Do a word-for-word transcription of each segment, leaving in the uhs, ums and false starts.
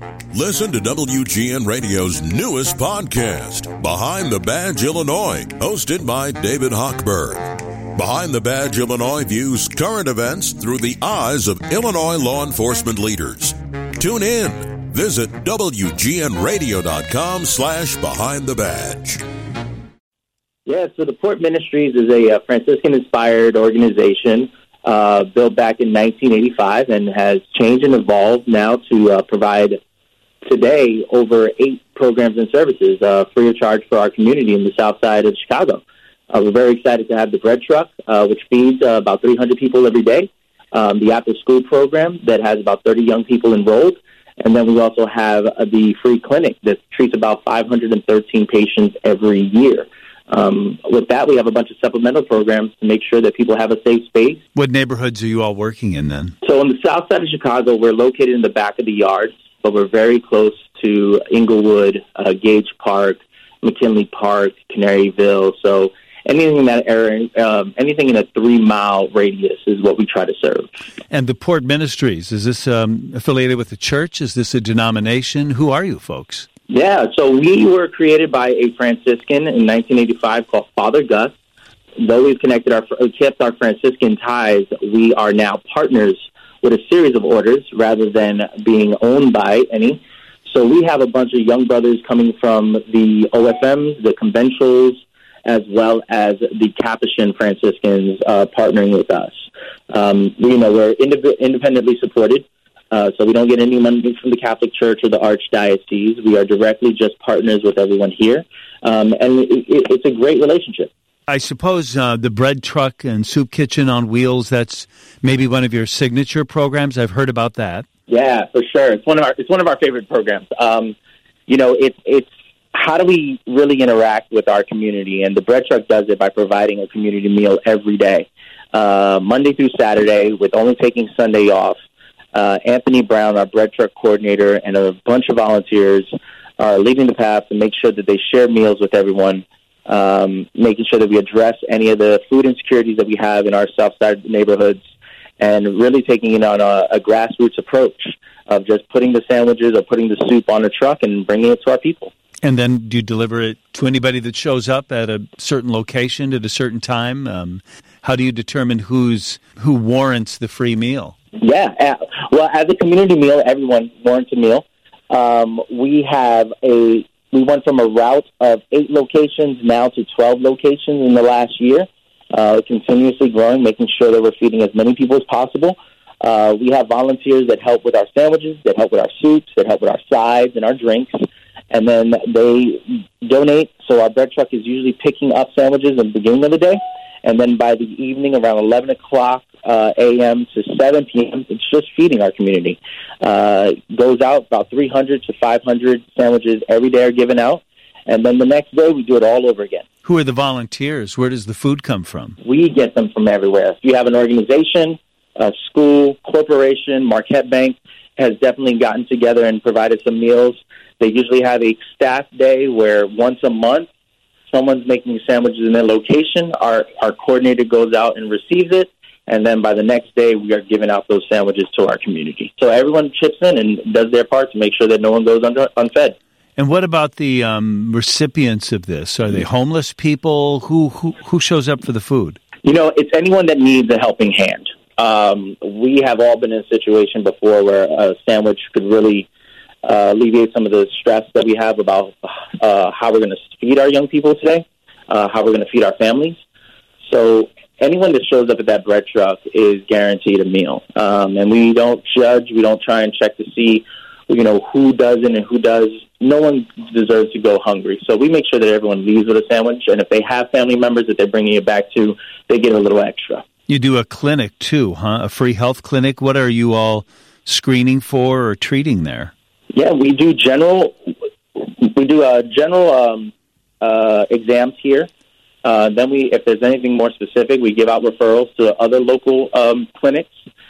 Listen to W G N Radio's newest podcast, Behind the Badge Illinois, hosted by David Hochberg. Behind the Badge Illinois views current events through the eyes of Illinois law enforcement leaders. Tune in. Visit W G N radio dot com slash behind the badge. Yeah, so the Port Ministries is a uh, Franciscan-inspired organization uh, built back in nineteen eighty-five and has changed and evolved now to uh, provide today over eight programs and services uh, free of charge for our community in the south side of Chicago. Uh, we're very excited to have the bread truck, uh, which feeds uh, about three hundred people every day, um, the after-school program that has about thirty young people enrolled, and then we also have uh, the free clinic that treats about five hundred thirteen patients every year. Um, with that, we have a bunch of supplemental programs to make sure that people have a safe space. What neighborhoods are you all working in then? So on the south side of Chicago, we're located in the back of the yards, but we're very close to Inglewood, uh, Gage Park, McKinley Park, Canaryville. So anything in that area, um, anything in a three-mile radius is what we try to serve. And the Port Ministries, is this um, affiliated with the church? Is this a denomination? Who are you folks? Yeah, so we were created by a Franciscan in nineteen eighty-five called Father Gus. Though we've connected our, kept our Franciscan ties, we are now partners with a series of orders rather than being owned by any. So we have a bunch of young brothers coming from the O F Ms, the conventuals, as well as the Capuchin Franciscans uh, partnering with us. Um, you know, we're ind- independently supported, uh, so we don't get any money from the Catholic Church or the Archdiocese. We are directly just partners with everyone here, um, and it, it, it's a great relationship. I suppose uh, the bread truck and soup kitchen on wheels, that's maybe one of your signature programs. I've heard about that. Yeah, for sure. It's one of our it's one of our favorite programs. Um, you know, it's it's how do we really interact with our community? And the bread truck does it by providing a community meal every day, uh, Monday through Saturday, with only taking Sunday off. Uh, Anthony Brown, our bread truck coordinator, and a bunch of volunteers are leading the path to make sure that they share meals with everyone, um, making sure that we address any of the food insecurities that we have in our south side neighborhoods, and really taking it on a, a grassroots approach of just putting the sandwiches or putting the soup on a truck and bringing it to our people. And then do you deliver it to anybody that shows up at a certain location at a certain time? Um, how do you determine who's who warrants the free meal? Yeah, uh, well, as a community meal, everyone warrants a meal. Um, we have a we went from a route of eight locations now to twelve locations in the last year. Uh, continuously growing, making sure that we're feeding as many people as possible. Uh, we have volunteers that help with our sandwiches, that help with our soups, that help with our sides and our drinks, and then they donate. So our bread truck is usually picking up sandwiches at the beginning of the day, and then by the evening, around eleven o'clock uh, a m to seven p.m., it's just feeding our community. Uh, goes out about three hundred to five hundred sandwiches every day are given out, and then the next day we do it all over again. Who are the volunteers? Where does the food come from? We get them from everywhere. If you have an organization, a school, corporation, Marquette Bank has definitely gotten together and provided some meals. They usually have a staff day where once a month someone's making sandwiches in their location. Our, our coordinator goes out and receives it, and then by the next day we are giving out those sandwiches to our community. So everyone chips in and does their part to make sure that no one goes under, unfed. And what about the um, recipients of this? Are they homeless people? Who, who who shows up for the food? You know, it's anyone that needs a helping hand. Um, we have all been in a situation before where a sandwich could really uh, alleviate some of the stress that we have about uh, how we're going to feed our young people today, uh, how we're going to feed our families. So anyone that shows up at that bread truck is guaranteed a meal. Um, and we don't judge. We don't try and check to see, you know, who doesn't and who does. No one deserves to go hungry. So we make sure that everyone leaves with a sandwich. And if they have family members that they're bringing it back to, they get a little extra. You do a clinic, too, huh? A free health clinic. What are you all screening for or treating there? Yeah, we do general we do uh, general um, uh, exams here. Uh, then we, if there's anything more specific, we give out referrals to other local um, clinics.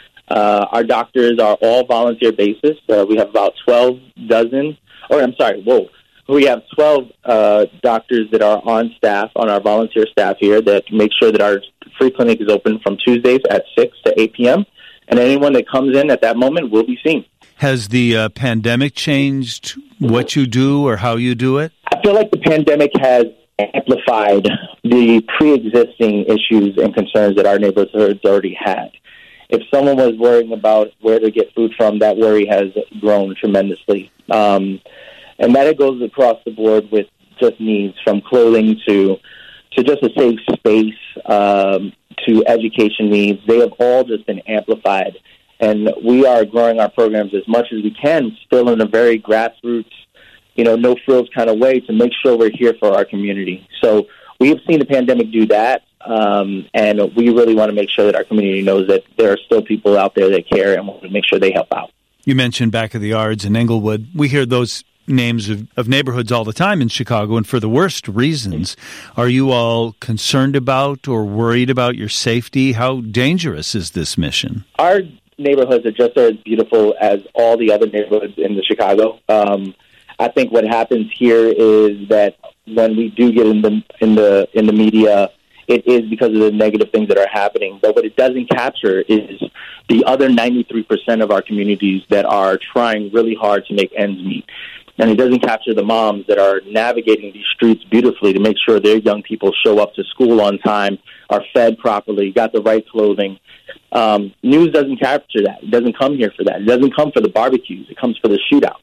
Uh, our doctors are all volunteer basis. Uh, we have about twelve dozen, or I'm sorry, whoa. We have twelve uh, doctors that are on staff, on our volunteer staff here, that make sure that our free clinic is open from Tuesdays at six to eight p.m. and anyone that comes in at that moment will be seen. Has the uh, pandemic changed what you do or how you do it? I feel like the pandemic has amplified the pre-existing issues and concerns that our neighborhoods already had. If someone was worrying about where to get food from, that worry has grown tremendously. Um, and that it goes across the board with just needs, from clothing to to just a safe space, um, to education needs. They have all just been amplified. And we are growing our programs as much as we can, still in a very grassroots, you know, no frills kind of way, to make sure we're here for our community. So we have seen the pandemic do that, um, and we really want to make sure that our community knows that there are still people out there that care and want to make sure they help out. You mentioned Back of the Yards in Englewood. We hear those names of, of neighborhoods all the time in Chicago, and for the worst reasons. Are you all concerned about or worried about your safety? How dangerous is this mission? Our neighborhoods are just as beautiful as all the other neighborhoods in the Chicago. Um, I think what happens here is that when we do get in the in the in the media, it is because of the negative things that are happening. But what it doesn't capture is the other ninety-three percent of our communities that are trying really hard to make ends meet. And it doesn't capture the moms that are navigating these streets beautifully to make sure their young people show up to school on time, are fed properly, got the right clothing. Um, news doesn't capture that. It doesn't come here for that. It doesn't come for the barbecues. It comes for the shootouts.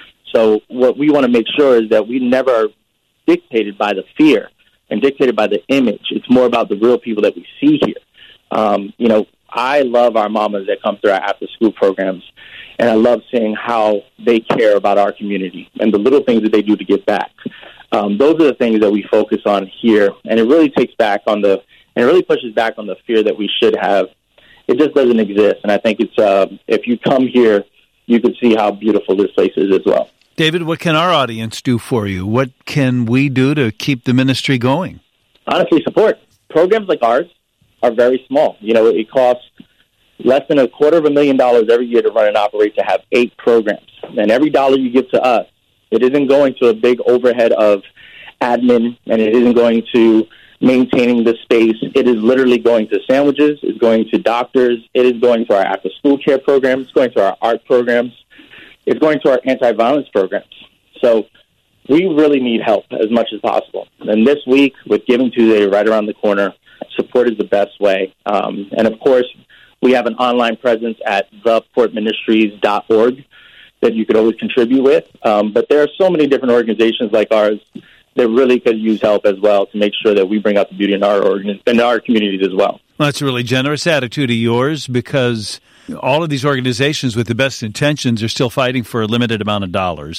So what we want to make sure is that we never are dictated by the fear and dictated by the image. It's more about the real people that we see here. Um, you know, I love our mamas that come through our after-school programs, and I love seeing how they care about our community and the little things that they do to give back. Um, those are the things that we focus on here, and it really takes back on the, and it really pushes back on the fear that we should have. It just doesn't exist, and I think it's uh, if you come here, you can see how beautiful this place is as well. David, what can our audience do for you? What can we do to keep the ministry going? Honestly, support. Programs like ours are very small. You know, it costs less than a quarter of a million dollars every year to run and operate, to have eight programs. And every dollar you give to us, it isn't going to a big overhead of admin, and it isn't going to maintaining the space. It is literally going to sandwiches, it's going to doctors, it is going to our after-school care programs, it's going to our art programs, it's going to our anti-violence programs. So we really need help as much as possible. And this week, with Giving Tuesday right around the corner, support is the best way. Um, and, of course, we have an online presence at the port ministries dot org that you could always contribute with. Um, but there are so many different organizations like ours that really could use help as well to make sure that we bring out the beauty in our organ- in our communities as well. Well, that's a really generous attitude of yours, because all of these organizations with the best intentions are still fighting for a limited amount of dollars.